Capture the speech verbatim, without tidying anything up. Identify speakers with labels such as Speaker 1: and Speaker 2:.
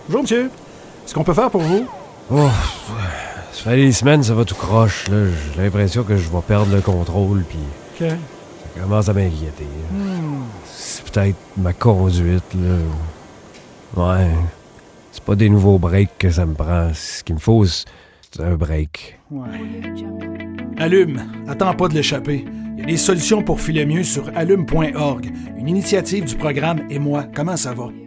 Speaker 1: Bonjour, monsieur. Est-ce qu'on peut faire pour vous?
Speaker 2: Oh, ça fait des semaines, ça va tout croche, là. J'ai l'impression que je vais perdre le contrôle, puis
Speaker 1: OK.
Speaker 2: ça commence à m'inquiéter.
Speaker 1: Hmm.
Speaker 2: C'est peut-être ma conduite, là. Ouais. C'est pas des nouveaux breaks que ça me prend. Ce qu'il me faut, c'est un break.
Speaker 1: Ouais. Allume. Attends pas de l'échapper. Il y a des solutions pour filer mieux sur allume point org, une initiative du programme Et moi, comment ça va?